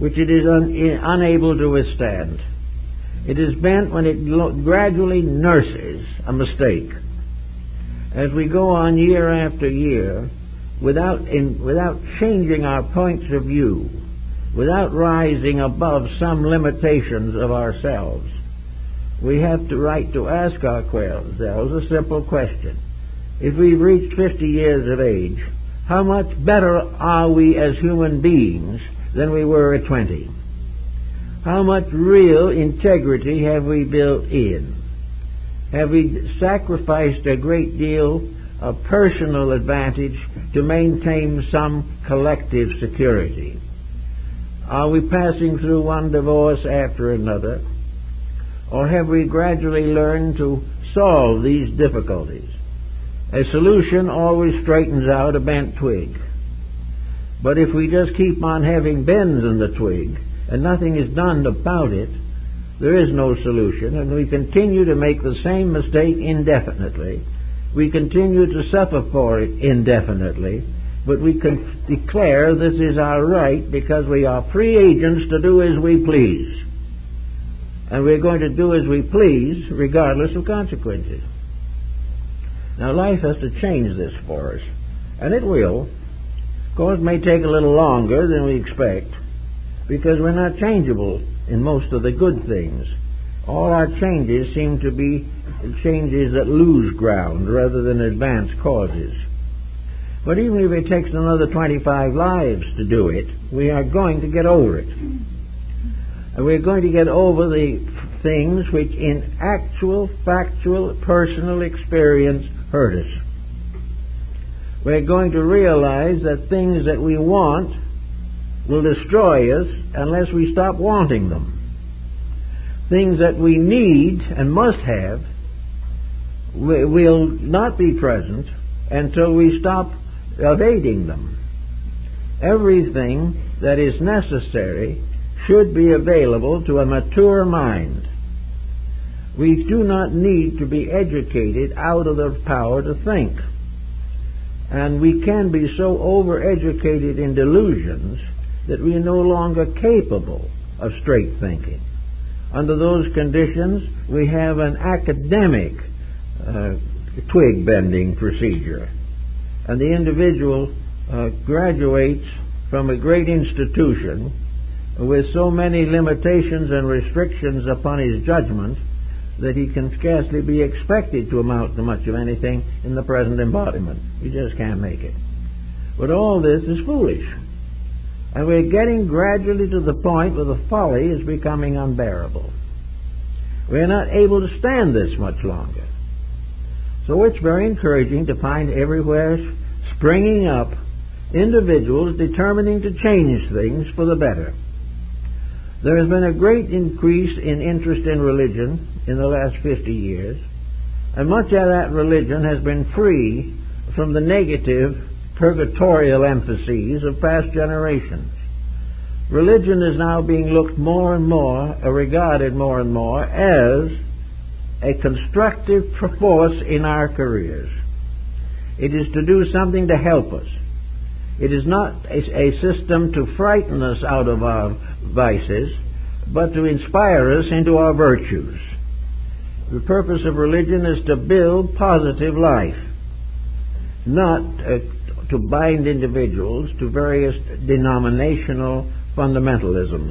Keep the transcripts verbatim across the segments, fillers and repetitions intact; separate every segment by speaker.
Speaker 1: which it is un- unable to withstand. It is bent when it lo- gradually nurses a mistake. As we go on year after year, without, in, without changing our points of view, without rising above some limitations of ourselves, we have the right to ask ourselves a simple question. If we've reached fifty years of age, how much better are we as human beings than we were at twenty? How much real integrity have we built in? Have we sacrificed a great deal of personal advantage to maintain some collective security? Are we passing through one divorce after another? Or have we gradually learned to solve these difficulties? A solution always straightens out a bent twig. But if we just keep on having bends in the twig and nothing is done about it, there is no solution, and we continue to make the same mistake indefinitely. We continue to suffer for it indefinitely, but we can declare this is our right because we are free agents to do as we please. And we're going to do as we please regardless of consequences. Now life has to change this for us, and it will. Of course, it may take a little longer than we expect, because we're not changeable in most of the good things. All our changes seem to be changes that lose ground rather than advance causes. But even if it takes another twenty-five lives to do it, we are going to get over it. And we're going to get over the things which in actual, factual, personal experience hurt us. We're going to realize that things that we want will destroy us unless we stop wanting them. Things that we need and must have will not be present until we stop evading them. Everything that is necessary should be available to a mature mind. We do not need to be educated out of the power to think. And we can be so overeducated in delusions that we are no longer capable of straight thinking. Under those conditions, we have an academic uh, twig-bending procedure. And the individual uh, graduates from a great institution with so many limitations and restrictions upon his judgment that he can scarcely be expected to amount to much of anything in the present embodiment. He just can't make it. But all this is foolish. And we're getting gradually to the point where the folly is becoming unbearable. We're not able to stand this much longer. So it's very encouraging to find everywhere springing up individuals determining to change things for the better. There has been a great increase in interest in religion in the last fifty years, and much of that religion has been free from the negative purgatorial emphases of past generations. Religion is now being looked more and more, or regarded more and more, as a constructive force in our careers. It is to do something to help us. It is not a, a system to frighten us out of our vices, but to inspire us into our virtues. The purpose of religion is to build positive life, not uh, to bind individuals to various denominational fundamentalisms.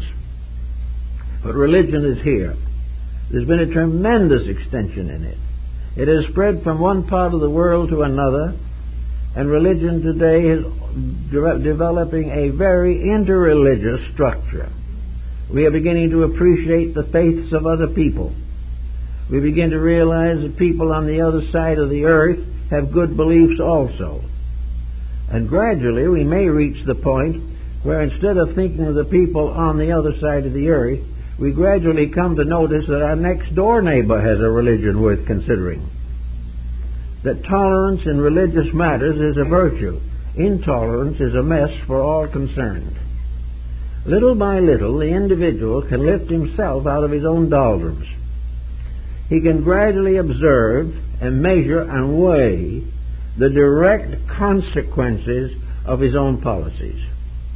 Speaker 1: But religion is here. There's been a tremendous extension in it. It has spread from one part of the world to another, and religion today is de- developing a very interreligious structure. We are beginning to appreciate the faiths of other people. We begin to realize that people on the other side of the earth have good beliefs also. And gradually we may reach the point where instead of thinking of the people on the other side of the earth, we gradually come to notice that our next door neighbor has a religion worth considering. That tolerance in religious matters is a virtue. Intolerance is a mess for all concerned. Little by little, the individual can lift himself out of his own doldrums. He can gradually observe and measure and weigh the direct consequences of his own policies.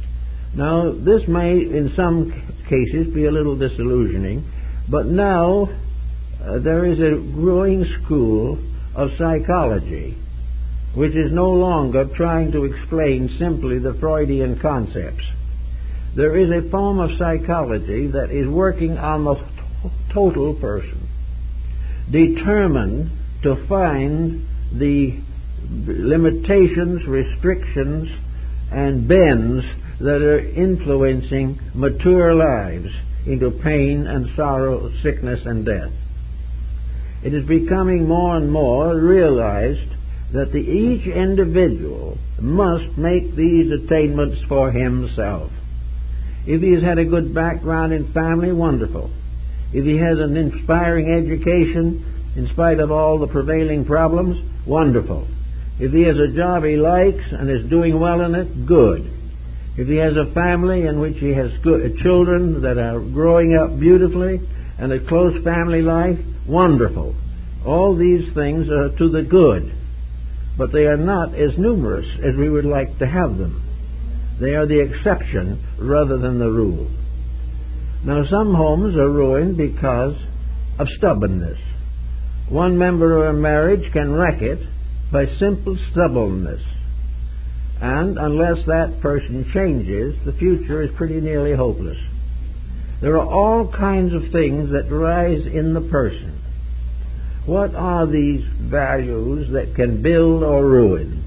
Speaker 1: Now, this may, in some cases, be a little disillusioning, but now uh, there is a growing school of psychology which is no longer trying to explain simply the Freudian concepts. There is a form of psychology that is working on the t- total person, determined to find the limitations, restrictions, and bends that are influencing mature lives into pain and sorrow, sickness and death. It is becoming more and more realized that the, each individual must make these attainments for himself. If he has had a good background in family, wonderful. If he has an inspiring education, in spite of all the prevailing problems, wonderful. If he has a job he likes and is doing well in it, good. If he has a family in which he has good, children that are growing up beautifully and a close family life, wonderful. All these things are to the good, but they are not as numerous as we would like to have them. They are the exception rather than the rule. Now, some homes are ruined because of stubbornness. One member of a marriage can wreck it by simple stubbornness. And unless that person changes, the future is pretty nearly hopeless. There are all kinds of things that rise in the person. What are these values that can build or ruin?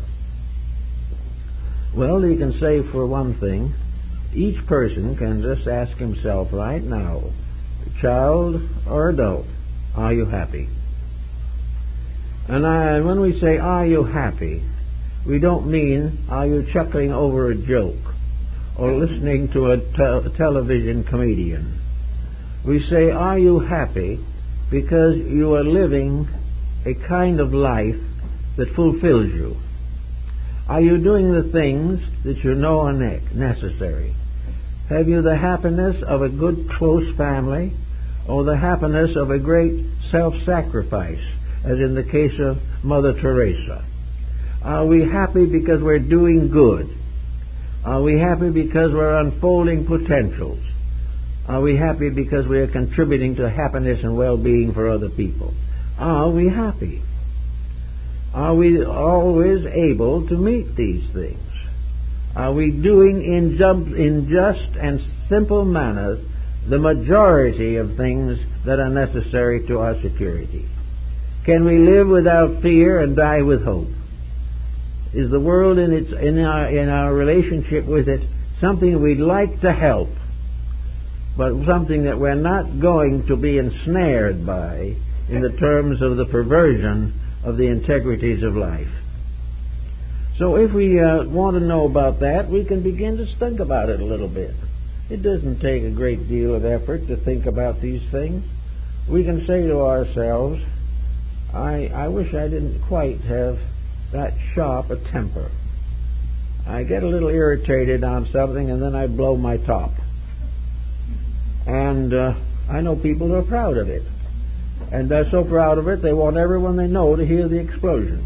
Speaker 1: Well, you can say, for one thing, each person can just ask himself right now, child or adult, are you happy? And I, when we say, are you happy, we don't mean, are you chuckling over a joke or listening to a, te- a television comedian. We say, are you happy because you are living a kind of life that fulfills you? Are you doing the things that you know are ne- necessary? Have you the happiness of a good, close family, or the happiness of a great self-sacrifice, as in the case of Mother Teresa? Are we happy because we're doing good? Are we happy because we're unfolding potentials? Are we happy because we are contributing to happiness and well-being for other people? Are we happy? Are we always able to meet these things? Are we doing in, jump, in just and simple manners the majority of things that are necessary to our security? Can we live without fear and die with hope? Is the world in its in our in our relationship with it something we'd like to help, but something that we're not going to be ensnared by in the terms of the perversion of the integrities of life? So if we uh, want to know about that, we can begin to think about it a little bit. It doesn't take a great deal of effort to think about these things. We can say to ourselves, I, I wish I didn't quite have that sharp a temper. I get a little irritated on something and then I blow my top. And uh, I know people who are proud of it. And they're so proud of it, they want everyone they know to hear the explosion.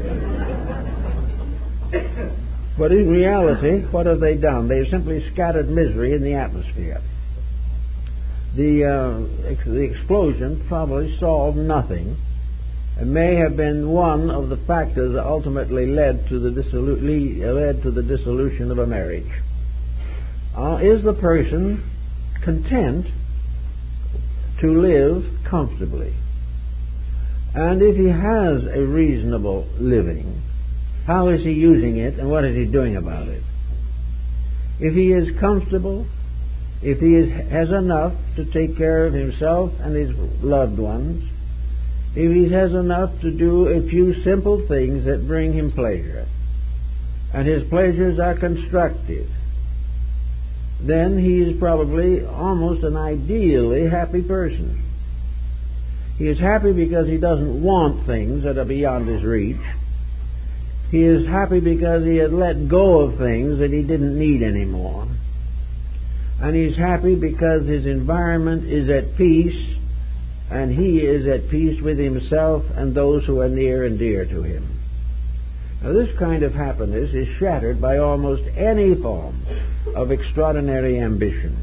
Speaker 1: But in reality, what have they done? They've simply scattered misery in the atmosphere. The, uh, ex- the explosion probably solved nothing. It may have been one of the factors that ultimately led to the, dissolu- led to the dissolution of a marriage. Uh, is the person content to live comfortably? And if he has a reasonable living, how is he using it and what is he doing about it? If he is comfortable, if he is, has enough to take care of himself and his loved ones, if he has enough to do a few simple things that bring him pleasure, and his pleasures are constructive, then he is probably almost an ideally happy person. He is happy because he doesn't want things that are beyond his reach. He is happy because he has let go of things that he didn't need anymore. And he's happy because his environment is at peace, and he is at peace with himself and those who are near and dear to him. Now, this kind of happiness is shattered by almost any form of extraordinary ambition.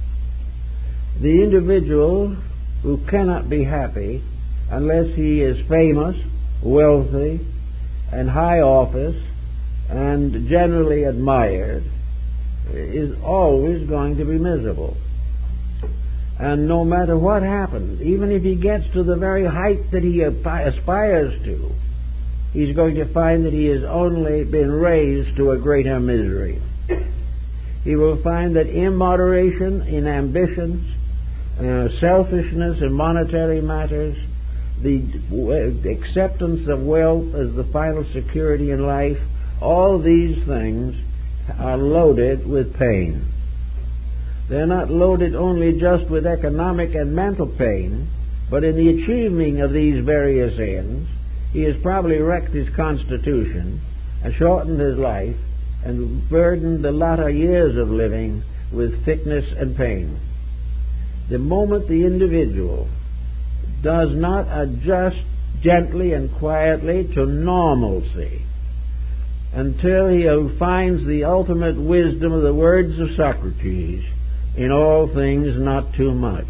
Speaker 1: The individual who cannot be happy unless he is famous, wealthy, and high office, and generally admired, is always going to be miserable. And no matter what happens, even if he gets to the very height that he aspires to, he's going to find that he has only been raised to a greater misery. He will find that immoderation in ambitions, uh, selfishness in monetary matters, the acceptance of wealth as the final security in life, all these things are loaded with pain. They're not loaded only just with economic and mental pain, but in the achieving of these various ends, he has probably wrecked his constitution and shortened his life and burdened the latter years of living with sickness and pain. The moment the individual does not adjust gently and quietly to normalcy until he finds the ultimate wisdom of the words of Socrates, in all things not too much.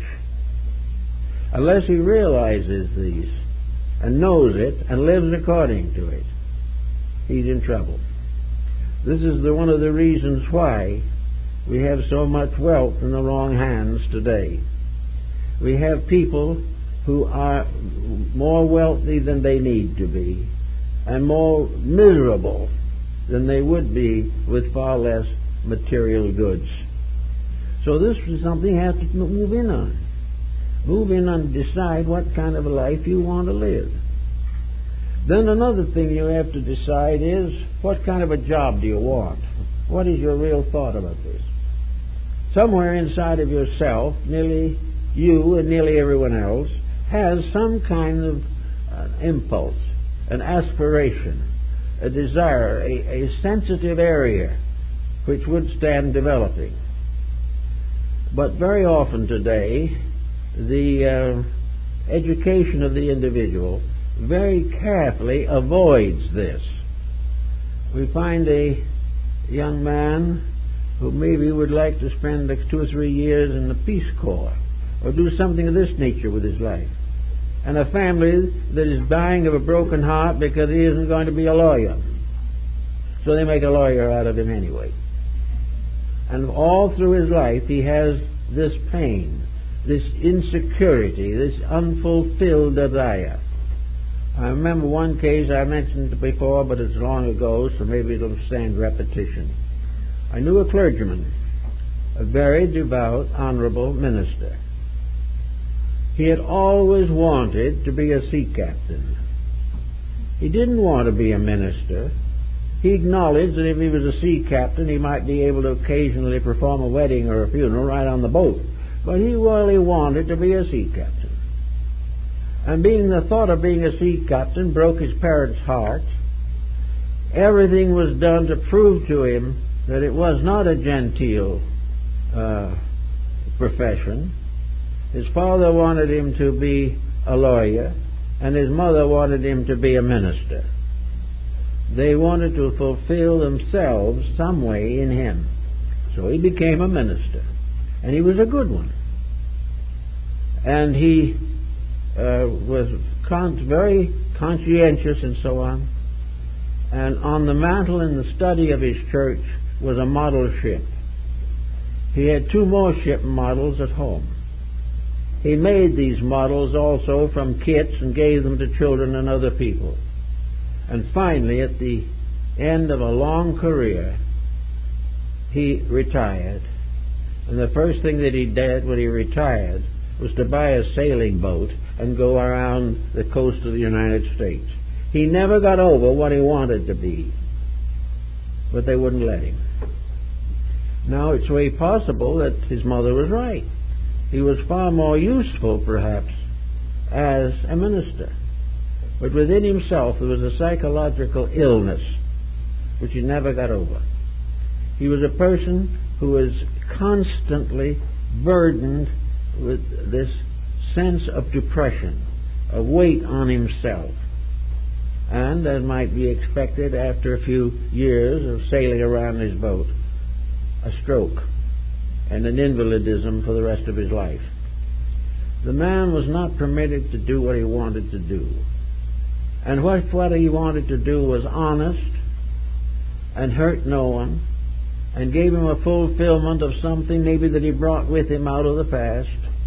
Speaker 1: Unless he realizes these and knows it and lives according to it, he's in trouble. This is the, one of the reasons why we have so much wealth in the wrong hands today. We have people who are more wealthy than they need to be and more miserable than they would be with far less material goods. So this is something you have to move in on. Move in and decide what kind of a life you want to live. Then another thing you have to decide is, what kind of a job do you want? What is your real thought about this? Somewhere inside of yourself, nearly you and nearly everyone else has some kind of uh, impulse, an aspiration, a desire, a, a sensitive area which would stand developing. But very often today, the uh, education of the individual very carefully avoids this. We find a young man who maybe would like to spend like two or three years in the Peace Corps or do something of this nature with his life, and a family that is dying of a broken heart because he isn't going to be a lawyer. So they make a lawyer out of him anyway. And all through his life he has this pain, this insecurity, this unfulfilled desire. I remember one case I mentioned before, but it's long ago, so maybe it'll stand repetition. I knew a clergyman, a very devout, honorable minister. He had always wanted to be a sea captain. He didn't want to be a minister. He acknowledged that if he was a sea captain, he might be able to occasionally perform a wedding or a funeral right on the boat. But he really wanted to be a sea captain. And being the thought of being a sea captain broke his parents' hearts, everything was done to prove to him that it was not a genteel uh, profession. His father wanted him to be a lawyer, and his mother wanted him to be a minister. They wanted to fulfill themselves some way in him. So he became a minister, and he was a good one. And he uh, was con- very conscientious and so on. And on the mantle in the study of his church was a model ship. He had two more ship models at home. He made these models also from kits and gave them to children and other people. And finally, at the end of a long career, he retired. And the first thing that he did when he retired was to buy a sailing boat and go around the coast of the United States. He never got over what he wanted to be, but they wouldn't let him. Now, it's very possible that his mother was right. He was far more useful, perhaps, as a minister. But within himself there was a psychological illness which he never got over. He was a person who was constantly burdened with this sense of depression, a weight on himself. and, as might be expected after a few years of sailing around his boat, a stroke and an invalidism for the rest of his life. The man was not permitted to do what he wanted to do. And what, what he wanted to do was honest and hurt no one and gave him a fulfillment of something maybe that he brought with him out of the past.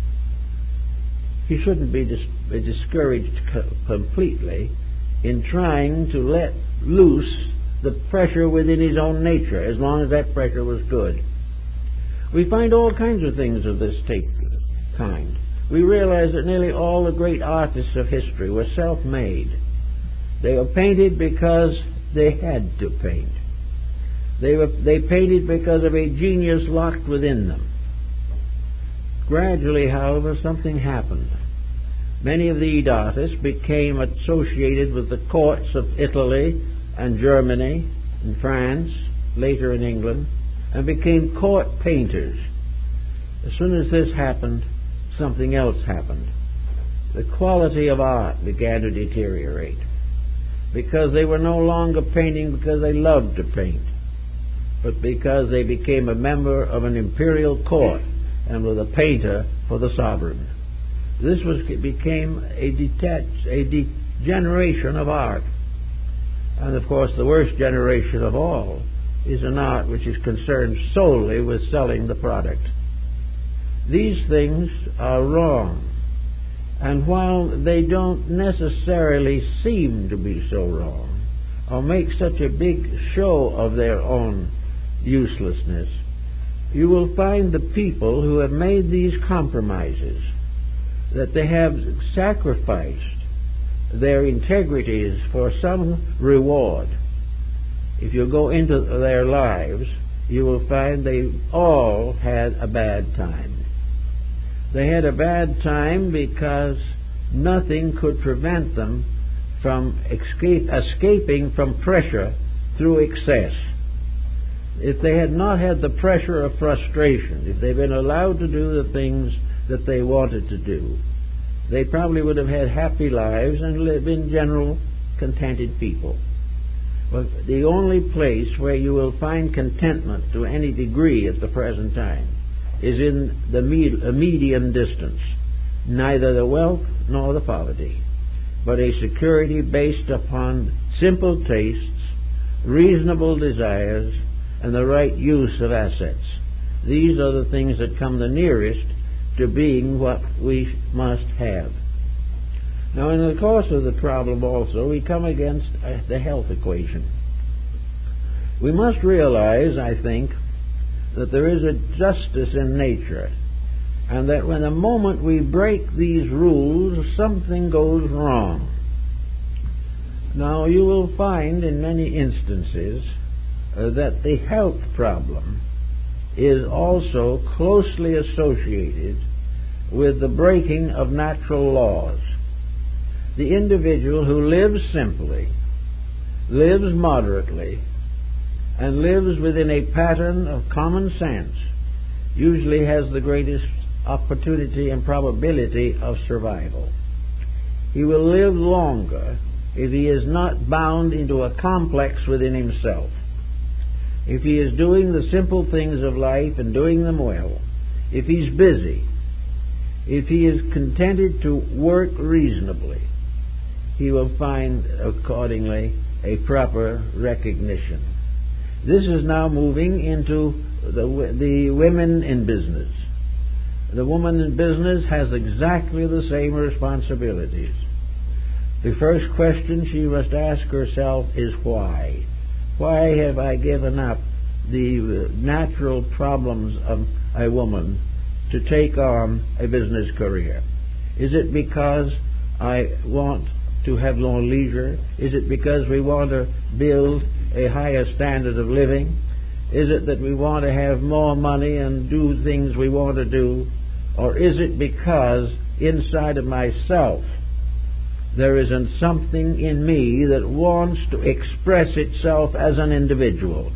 Speaker 1: He shouldn't be, dis- be discouraged co- completely in trying to let loose the pressure within his own nature, as long as that pressure was good. We find all kinds of things of this take, kind. We realize that nearly all the great artists of history were self-made. They were painted because they had to paint. They were they painted because of a genius locked within them. Gradually, however, something happened. Many of these artists became associated with the courts of Italy and Germany and France, later in England, and became court painters. As soon as this happened, something else happened. The quality of art began to deteriorate because they were no longer painting because they loved to paint, but because they became a member of an imperial court and were the painter for the sovereign. This was became a detached, a degeneration of art. And of course, the worst generation of all is an art which is concerned solely with selling the product. These things are wrong. And while they don't necessarily seem to be so wrong, or make such a big show of their own uselessness, you will find the people who have made these compromises, that they have sacrificed their integrities for some reward. If you go into their lives, you will find they all had a bad time. They had a bad time because nothing could prevent them from escape, escaping from pressure through excess. If they had not had the pressure of frustration, if they'd been allowed to do the things that they wanted to do, they probably would have had happy lives and been general contented people. But the only place where you will find contentment to any degree at the present time is in the med- a medium distance, neither the wealth nor the poverty, but a security based upon simple tastes, reasonable desires, and the right use of assets. These are the things that come the nearest to being what we must have. Now, in the course of the problem also, we come against uh, the health equation. We must realize, I think, that there is a justice in nature, and that when the moment we break these rules, something goes wrong. Now, you will find in many instances uh, that the health problem is also closely associated with the breaking of natural laws. The individual who lives simply, lives moderately, and lives within a pattern of common sense usually has the greatest opportunity and probability of survival. He will live longer if he is not bound into a complex within himself. If he is doing the simple things of life and doing them well, if he's busy, if he is contented to work reasonably, he will find accordingly a proper recognition. This is now moving into the, the women in business. The woman in business has exactly the same responsibilities. The first question she must ask herself is why? Why have I given up the natural problems of a woman to take on a business career? Is it because I want to have more leisure? Is it because we want to build a higher standard of living? Is it that we want to have more money and do things we want to do? Or is it because inside of myself there isn't something in me that wants to express itself as an individual?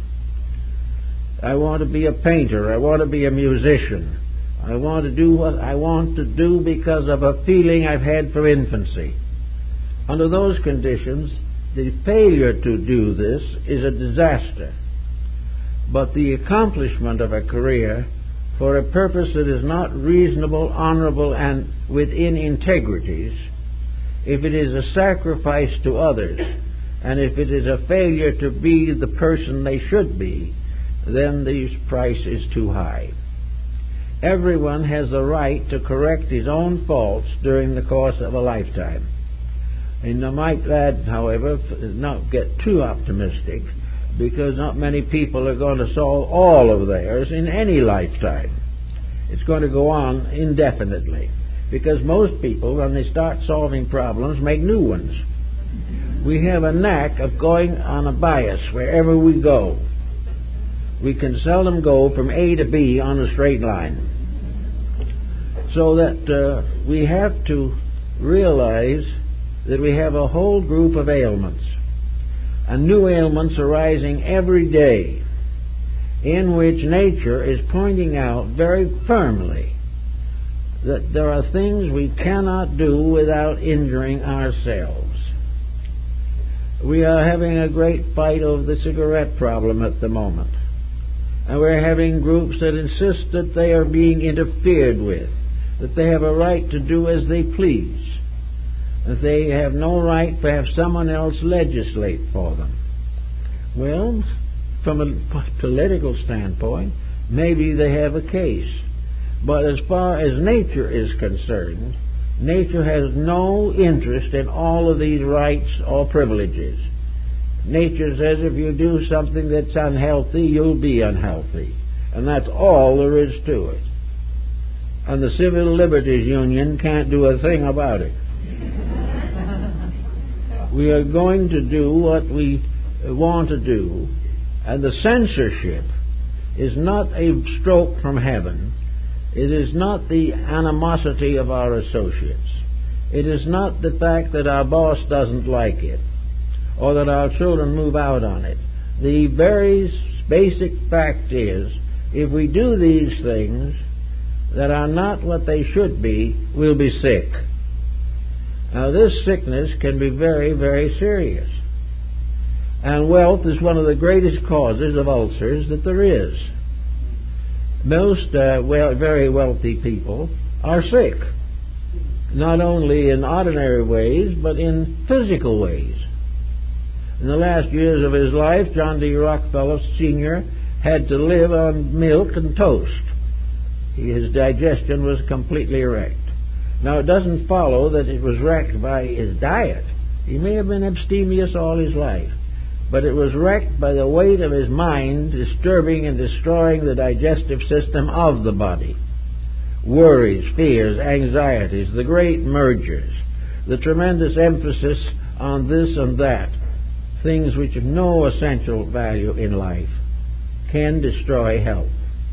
Speaker 1: I want to be a painter. I want to be a musician. I want to do what I want to do because of a feeling I've had from infancy. Under those conditions, the failure to do this is a disaster. But the accomplishment of a career for a purpose that is not reasonable, honorable, and within integrities, if it is a sacrifice to others, and if it is a failure to be the person they should be, then the price is too high. Everyone has the right to correct his own faults during the course of a lifetime. And I might add, however, not get too optimistic, because not many people are going to solve all of theirs in any lifetime. It's going to go on indefinitely, because most people, when they start solving problems, make new ones. We have a knack of going on a bias wherever we go. We can seldom go from A to B on a straight line. So that uh, we have to realize that we have a whole group of ailments, and new ailments arising every day, in which nature is pointing out very firmly that there are things we cannot do without injuring ourselves. We are having a great fight over the cigarette problem at the moment, and we're having groups that insist that they are being interfered with, that they have a right to do as they please, that they have no right to have someone else legislate for them. Well, from a political standpoint, maybe they have a case. But as far as nature is concerned, nature has no interest in all of these rights or privileges. Nature says if you do something that's unhealthy, you'll be unhealthy. And that's all there is to it. And the Civil Liberties Union can't do a thing about it. We are going to do what we want to do, and the censorship is not a stroke from heaven. It is not the animosity of our associates. It is not the fact that our boss doesn't like it, or that our children move out on it. The very basic fact is, if we do these things that are not what they should be, we'll be sick. Now, this sickness can be very, very serious. And wealth is one of the greatest causes of ulcers that there is. Most uh, well, very wealthy people are sick, not only in ordinary ways, but in physical ways. In the last years of his life, John D. Rockefeller Senior had to live on milk and toast. His digestion was completely wrecked. Now, it doesn't follow that it was wrecked by his diet. He may have been abstemious all his life, but it was wrecked by the weight of his mind disturbing and destroying the digestive system of the body. Worries, fears, anxieties, the great mergers, the tremendous emphasis on this and that, things which have no essential value in life, can destroy health.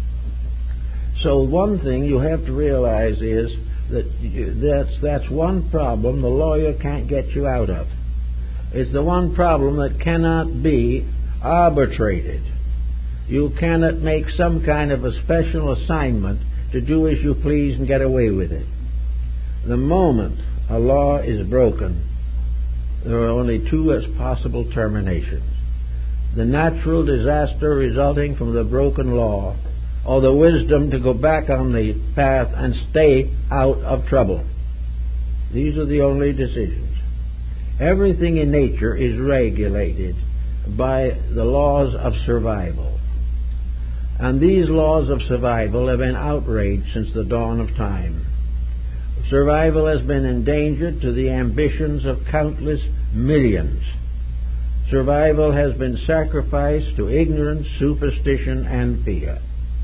Speaker 1: So one thing you have to realize is that that's, that's one problem the lawyer can't get you out of. It's the one problem that cannot be arbitrated. You cannot make some kind of a special assignment to do as you please and get away with it. The moment a law is broken, there are only two as possible terminations: the natural disaster resulting from the broken law, or the wisdom to go back on the path and stay out of trouble. These are the only decisions. Everything in nature is regulated by the laws of survival. And these laws of survival have been outraged since the dawn of time. Survival has been endangered to the ambitions of countless millions. Survival has been sacrificed to ignorance, superstition, and fear.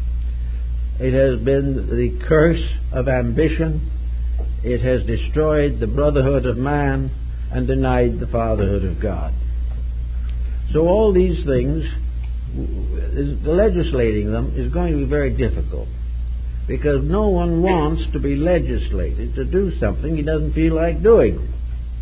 Speaker 1: It has been the curse of ambition. It has destroyed the brotherhood of man and denied the fatherhood of God. So all these things, legislating them is going to be very difficult, because no one wants to be legislated to do something he doesn't feel like doing.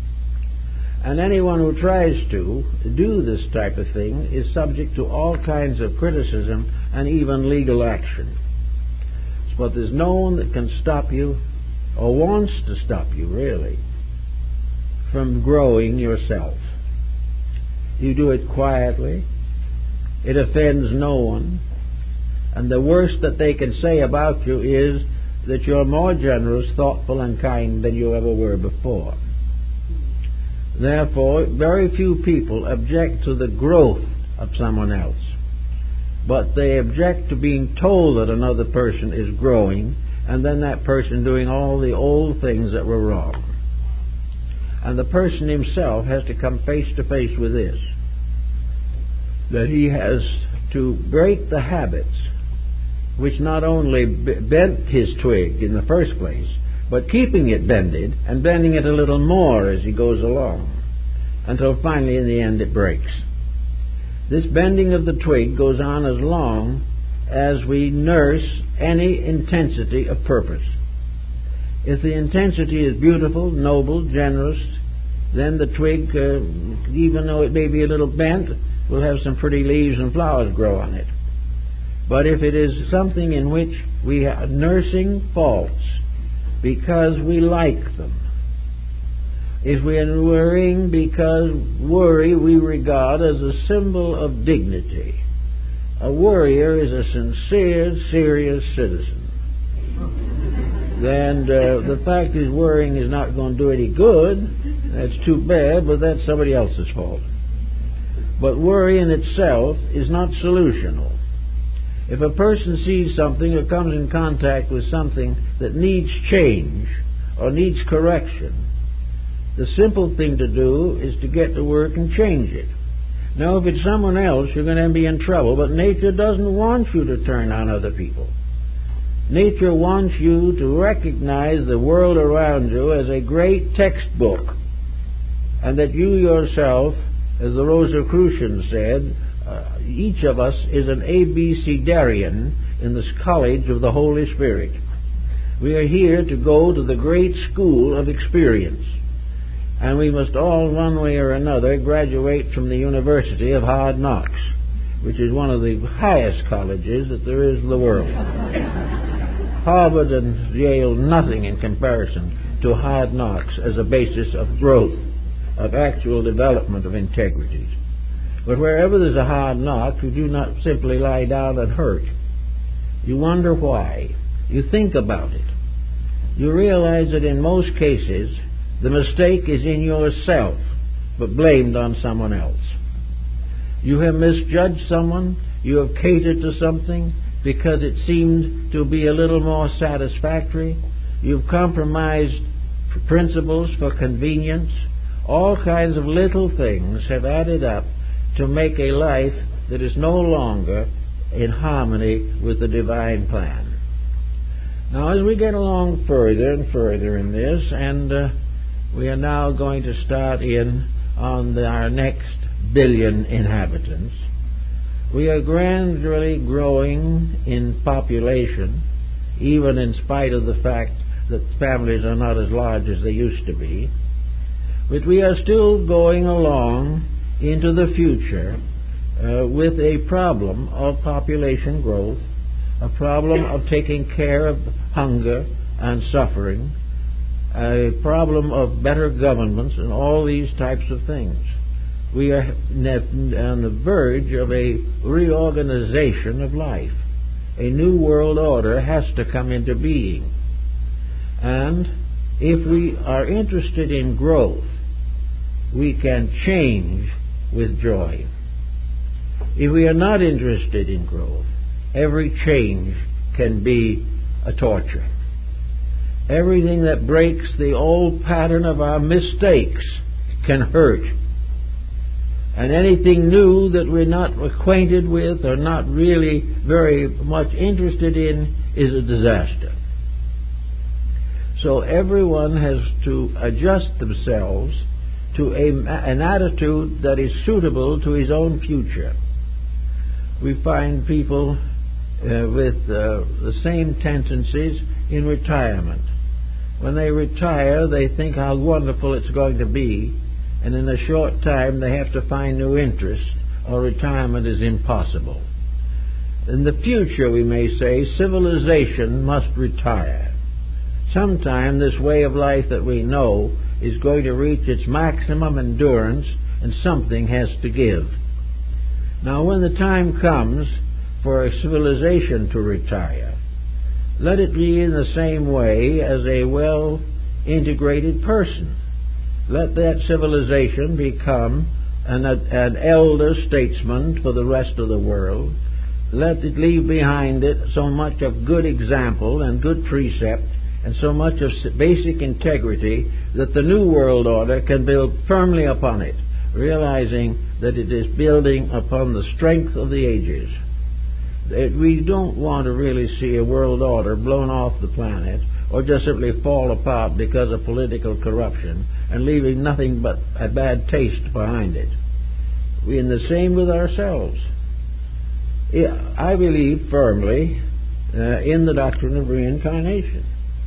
Speaker 1: And anyone who tries to do this type of thing is subject to all kinds of criticism and even legal action. But there's no one that can stop you, or wants to stop you, really, from growing yourself. You do it quietly. It offends no one. And the worst that they can say about you is that you're more generous, thoughtful, and kind than you ever were before. Therefore, very few people object to the growth of someone else, but they object to being told that another person is growing, and then that person doing all the old things that were wrong. And the person himself has to come face to face with this, that he has to break the habits which not only bent his twig in the first place, but keeping it bended and bending it a little more as he goes along, until finally in the end it breaks. This bending of the twig goes on as long as we nurse any intensity of purpose. If the intensity is beautiful, noble, generous, then the twig, uh, even though it may be a little bent, will have some pretty leaves and flowers grow on it. But if it is something in which we are nursing faults because we like them, if we are worrying because worry we regard as a symbol of dignity, a worrier is a sincere, serious citizen. And uh, the fact is worrying is not going to do any good. That's too bad, but that's somebody else's fault. But worry in itself is not solutional. If a person sees something or comes in contact with something that needs change or needs correction, the simple thing to do is to get to work and change it. Now, if it's someone else, you're going to be in trouble, but nature doesn't want you to turn on other people. Nature wants you to recognize the world around you as a great textbook, and that you yourself, as the Rosicrucians said, uh, each of us is an abecedarian in this college of the Holy Spirit. We are here to go to the great school of experience, and we must all, one way or another, graduate from the University of Hard Knocks, which is one of the highest colleges that there is in the world. Harvard and Yale, nothing in comparison to Hard Knocks as a basis of growth, of actual development of integrities. But wherever there's a hard knock, you do not simply lie down and hurt. You wonder why. You think about it. You realize that in most cases, the mistake is in yourself, but blamed on someone else. You have misjudged someone, you have catered to something because it seemed to be a little more satisfactory. You've compromised principles for convenience. All kinds of little things have added up to make a life that is no longer in harmony with the divine plan. Now, as we get along further and further in this, and uh, we are now going to start in on the, our next billion inhabitants, we are gradually growing in population, even in spite of the fact that families are not as large as they used to be. But we are still going along into the future uh, with a problem of population growth, a problem of taking care of hunger and suffering, a problem of better governments, and all these types of things. We are on the verge of a reorganization of life. A new world order has to come into being. And if we are interested in growth, we can change with joy. If we are not interested in growth, every change can be a torture. Everything that breaks the old pattern of our mistakes can hurt. And anything new that we're not acquainted with or not really very much interested in is a disaster. So everyone has to adjust themselves to a, an attitude that is suitable to his own future. We find people uh, with uh, the same tendencies in retirement. When they retire, they think how wonderful it's going to be, and in a short time they have to find new interests, or retirement is impossible. In the future, we may say, civilization must retire. Sometime this way of life that we know is going to reach its maximum endurance and something has to give. Now, when the time comes for a civilization to retire, let it be in the same way as a well-integrated person. Let that civilization become an, an elder statesman for the rest of the world. Let it leave behind it so much of good example and good precept and so much of basic integrity that the New World Order can build firmly upon it, realizing that it is building upon the strength of the ages. That we don't want to really see a world order blown off the planet or just simply fall apart because of political corruption and leaving nothing but a bad taste behind it. We in the same with ourselves. I believe firmly uh, in the doctrine of reincarnation.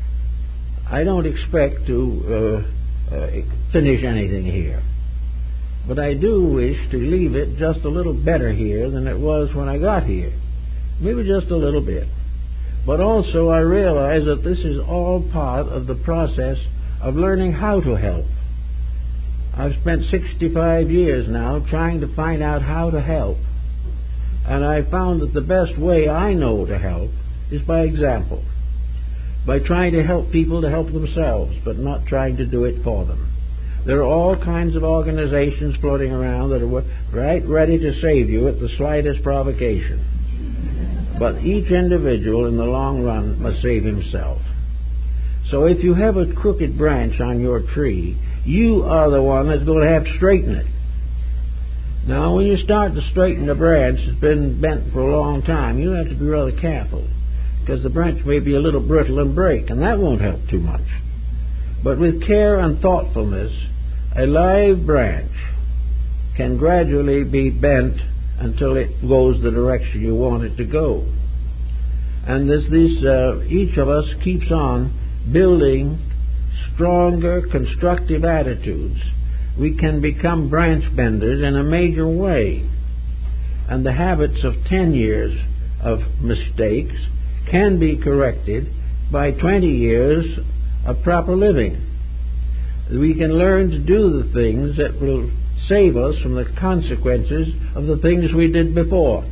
Speaker 1: I don't expect to uh, uh, finish anything here, but I do wish to leave it just a little better here than it was when I got here. Maybe just a little bit. But also I realize that this is all part of the process of learning how to help. I've spent sixty-five years now trying to find out how to help. And I found that the best way I know to help is by example. By trying to help people to help themselves, but not trying to do it for them. There are all kinds of organizations floating around that are right ready to save you at the slightest provocation. But each individual in the long run must save himself. So if you have a crooked branch on your tree, you are the one that's going to have to straighten it. Now, when you start to straighten a branch that's been bent for a long time, you have to be rather careful, because the branch may be a little brittle and break, and that won't help too much. But with care and thoughtfulness, a live branch can gradually be bent until it goes the direction you want it to go. And this, this uh, each of us keeps on building stronger, constructive attitudes. We can become branch benders in a major way. And the habits of ten years of mistakes can be corrected by twenty years of proper living. We can learn to do the things that will save us from the consequences of the things we did before.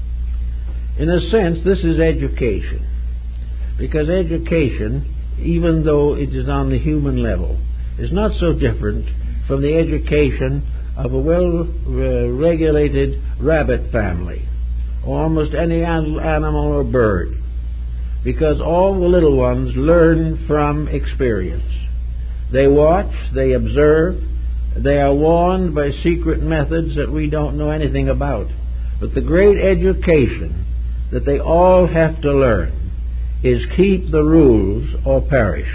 Speaker 1: In a sense, this is education. Because education, even though it is on the human level, is not so different from the education of a well-regulated rabbit family, or almost any animal or bird. Because all the little ones learn from experience. They watch, they observe, they are warned by secret methods that we don't know anything about. But the great education that they all have to learn is keep the rules or perish.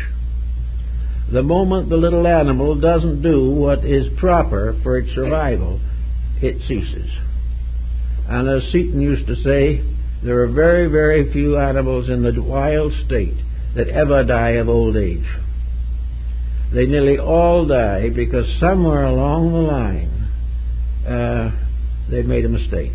Speaker 1: The moment the little animal doesn't do what is proper for its survival, it ceases. And as Seton used to say, there are very, very few animals in the wild state that ever die of old age. They nearly all die because somewhere along the line uh, they made a mistake.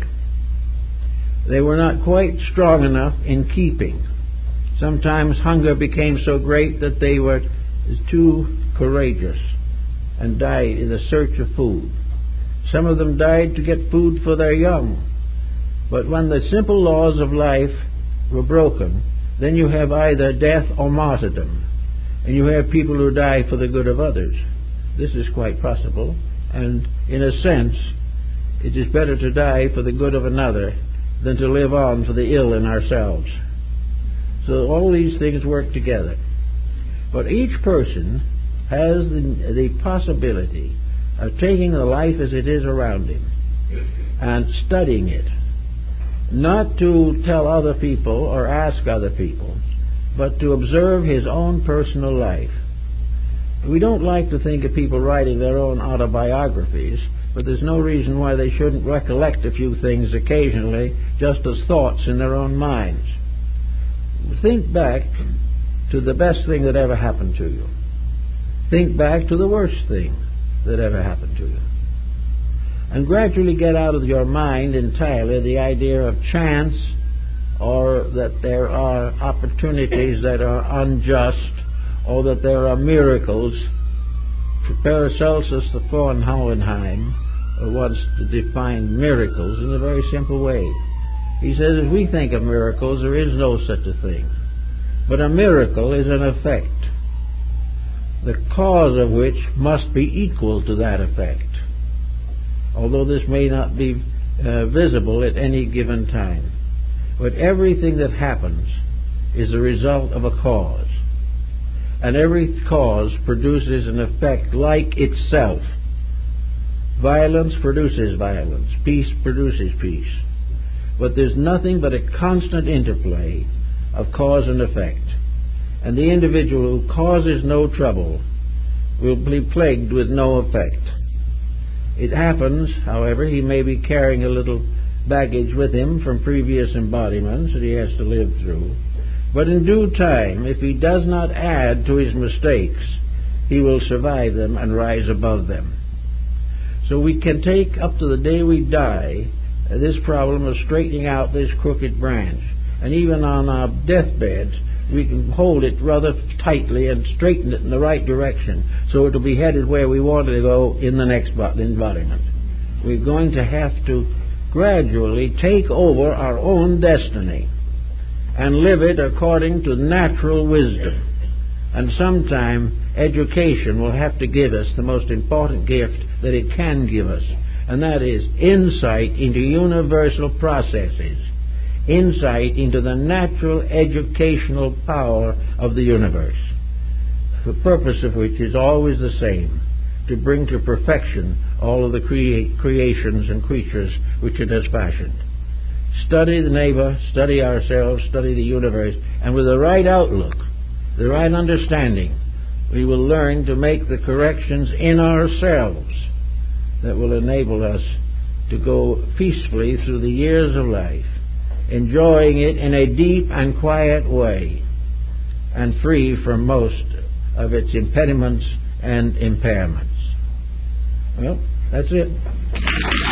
Speaker 1: They were not quite strong enough in keeping. Sometimes hunger became so great that they were too courageous and died in the search of food. Some of them died to get food for their young. But when the simple laws of life were broken, then you have either death or martyrdom. And you have people who die for the good of others. This is quite possible. And in a sense, it is better to die for the good of another than to live on for the ill in ourselves. So all these things work together. But each person has the, the possibility of taking the life as it is around him and studying it. Not to tell other people or ask other people, but to observe his own personal life. We don't like to think of people writing their own autobiographies, but there's no reason why they shouldn't recollect a few things occasionally, just as thoughts in their own minds. Think back to the best thing that ever happened to you. Think back to the worst thing that ever happened to you. And gradually get out of your mind entirely the idea of chance, or that there are opportunities that are unjust, or that there are miracles. Paracelsus of Hohenheim wants to define miracles in a very simple way. He says, if we think of miracles, there is no such a thing. But a miracle is an effect, the cause of which must be equal to that effect, although this may not be uh, visible at any given time. But everything that happens is a result of a cause, and every cause produces an effect like itself. Violence produces violence, peace produces peace, but there's nothing but a constant interplay of cause and effect, and the individual who causes no trouble will be plagued with no effect. It happens, however, he may be carrying a little baggage with him from previous embodiments that he has to live through, but in due time, if he does not add to his mistakes, he will survive them and rise above them. So we can take up to the day we die uh, this problem of straightening out this crooked branch, and even on our deathbeds we can hold it rather tightly and straighten it in the right direction so it will be headed where we want it to go in the next embodiment. We're going to have to gradually take over our own destiny and live it according to natural wisdom. And sometime education will have to give us the most important gift that it can give us, and that is insight into universal processes, insight into the natural educational power of the universe, the purpose of which is always the same, to bring to perfection all of the crea- creations and creatures which it has fashioned. Study the neighbor, study ourselves, study the universe, and with the right outlook, the right understanding, we will learn to make the corrections in ourselves that will enable us to go peacefully through the years of life, enjoying it in a deep and quiet way, and free from most of its impediments and impairments. Well, that's it.